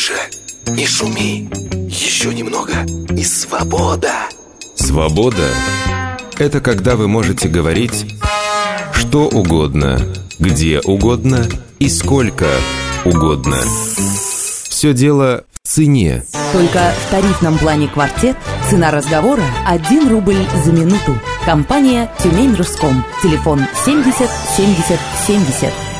Тише, не шуми. Еще немного и свобода. Свобода – это когда вы можете говорить что угодно, где угодно и сколько угодно. Все дело в цене. Только в тарифном плане «Квартет» цена разговора 1 рубль за минуту. Компания «Тюмень-Руском». Телефон 70 70 70.